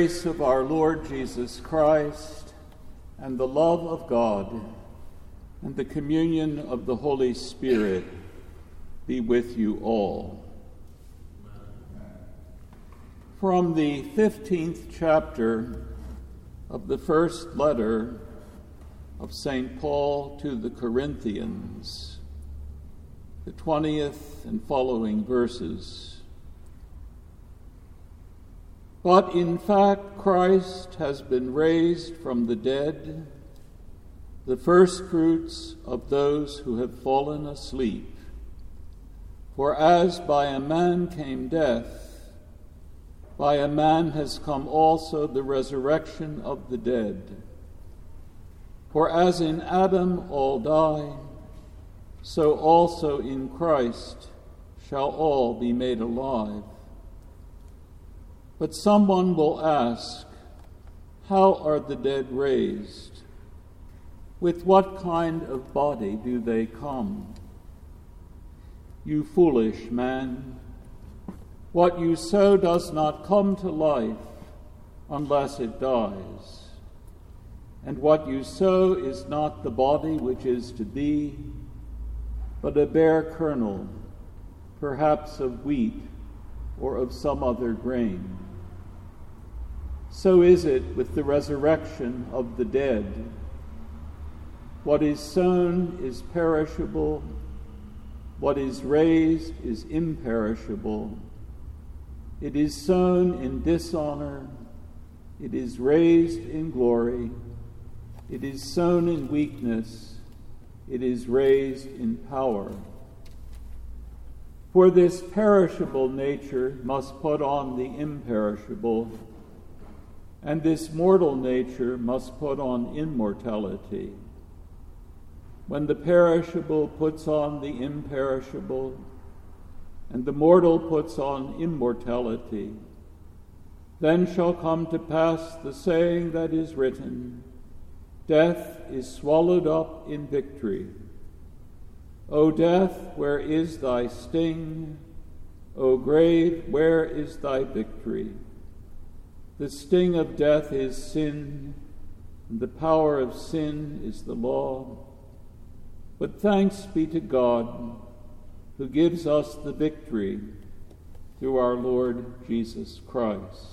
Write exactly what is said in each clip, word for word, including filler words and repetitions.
grace of our Lord Jesus Christ, and the love of God, and the communion of the Holy Spirit be with you all. From the fifteenth chapter of the first letter of Saint Paul to the Corinthians, the twentieth and following verses. But in fact, Christ has been raised from the dead, the firstfruits of those who have fallen asleep. For as by a man came death, by a man has come also the resurrection of the dead. For as in Adam all die, so also in Christ shall all be made alive. But someone will ask, how are the dead raised? With what kind of body do they come? You foolish man, what you sow does not come to life unless it dies. And what you sow is not the body which is to be, but a bare kernel, perhaps of wheat or of some other grain. So is it with the resurrection of the dead. What is sown is perishable, what is raised is imperishable. It is sown in dishonor, it is raised in glory. It is sown in weakness, it is raised in power. For this perishable nature must put on the imperishable, and this mortal nature must put on immortality. When the perishable puts on the imperishable, and the mortal puts on immortality, then shall come to pass the saying that is written, death is swallowed up in victory. O death, where is thy sting? O grave, where is thy victory? The sting of death is sin, and the power of sin is the law. But thanks be to God, who gives us the victory through our Lord Jesus Christ.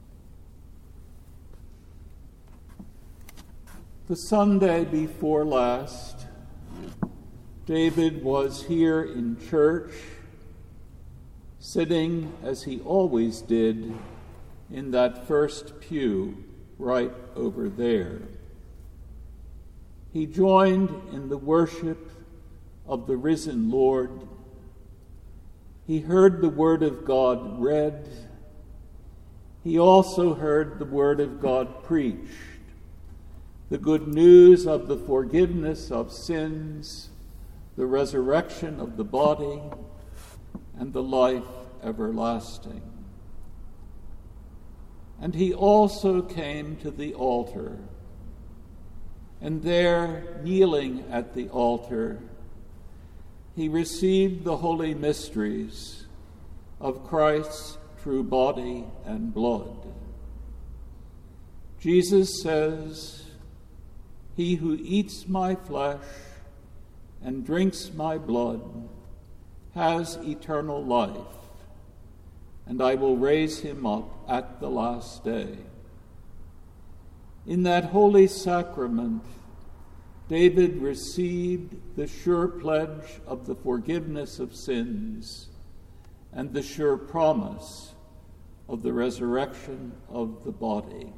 The Sunday before last, David was here in church, sitting as he always did in that first pew right over there. He joined in the worship of the risen Lord. He heard the word of God read. He also heard the word of God preached. The good news of the forgiveness of sins, the resurrection of the body, and the life everlasting. And he also came to the altar, and there, kneeling at the altar, he received the holy mysteries of Christ's true body and blood. Jesus says, he who eats my flesh and drinks my blood has eternal life, and I will raise him up at the last day. In that holy sacrament, David received the sure pledge of the forgiveness of sins and the sure promise of the resurrection of the body.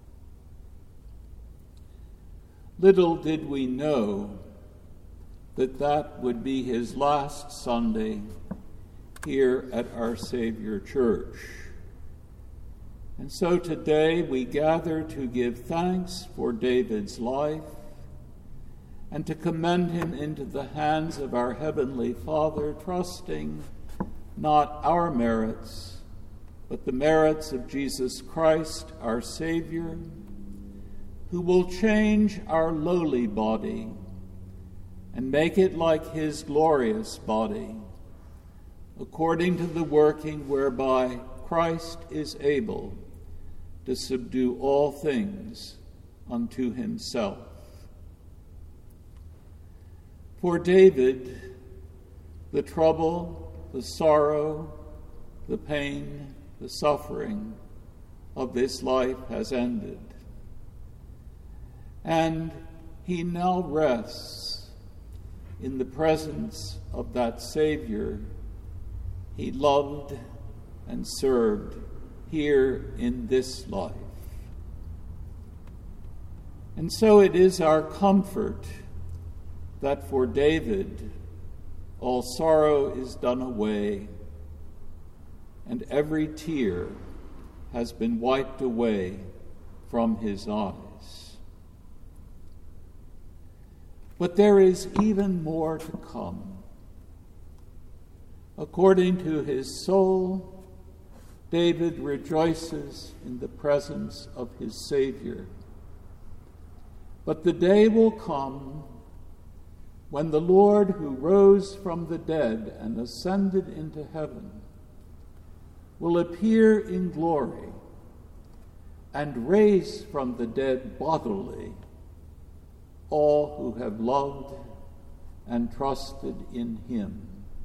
Little did we know that that would be his last Sunday here at our Savior Church. And so today we gather to give thanks for David's life and to commend him into the hands of our Heavenly Father, trusting not our merits, but the merits of Jesus Christ, our Savior, who will change our lowly body and make it like his glorious body, according to the working whereby Christ is able to subdue all things unto himself. For David, the trouble, the sorrow, the pain, the suffering of this life has ended. And he now rests in the presence of that Savior he loved and served here in this life. And so it is our comfort that for David all sorrow is done away, and every tear has been wiped away from his eyes. But there is even more to come. According to his soul, David rejoices in the presence of his Savior. But the day will come when the Lord, who rose from the dead and ascended into heaven, will appear in glory and raise from the dead bodily all who have loved and trusted in him.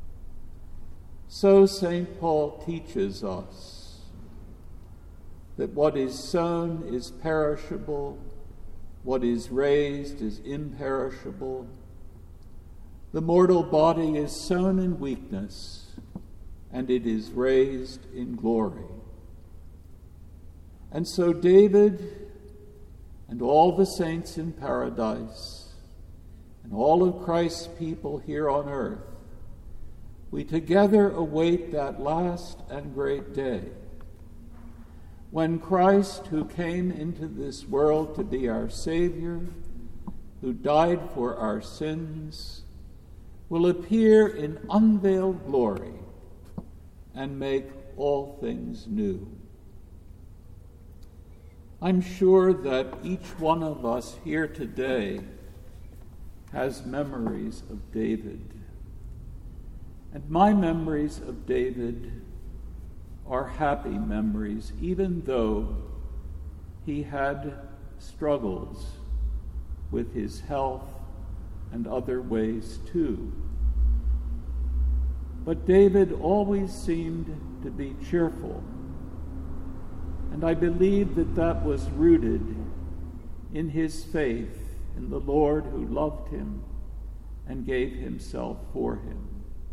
So Saint Paul teaches us that what is sown is perishable, what is raised is imperishable. The mortal body is sown in weakness, and it is raised in glory. And so David and all the saints in paradise and all of Christ's people here on earth, we together await that last and great day when Christ, who came into this world to be our Savior, who died for our sins, will appear in unveiled glory and make all things new. I'm sure that each one of us here today has memories of David. And my memories of David are happy memories, even though he had struggles with his health and other ways too. But David always seemed to be cheerful, and I believe that that was rooted in his faith in the Lord who loved him and gave himself for him.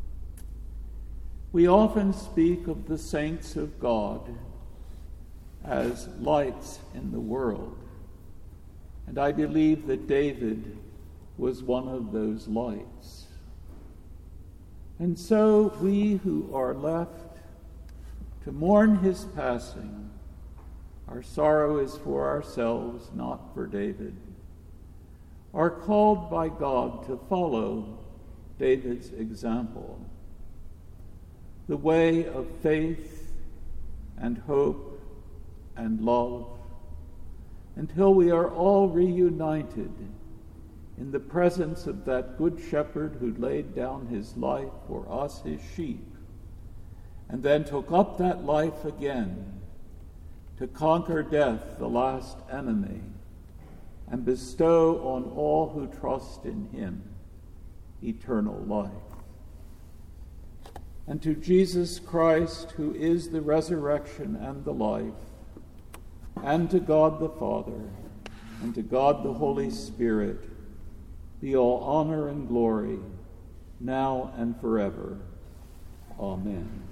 We often speak of the saints of God as lights in the world, and I believe that David was one of those lights. And so we who are left to mourn his passing, our sorrow is for ourselves, not for David, are called by God to follow David's example, the way of faith and hope and love, until we are all reunited in the presence of that good shepherd who laid down his life for us, his sheep, and then took up that life again to conquer death, the last enemy, and bestow on all who trust in him eternal life. And to Jesus Christ, who is the resurrection and the life, and to God the Father, and to God the Holy Spirit, be all honor and glory, now and forever. Amen.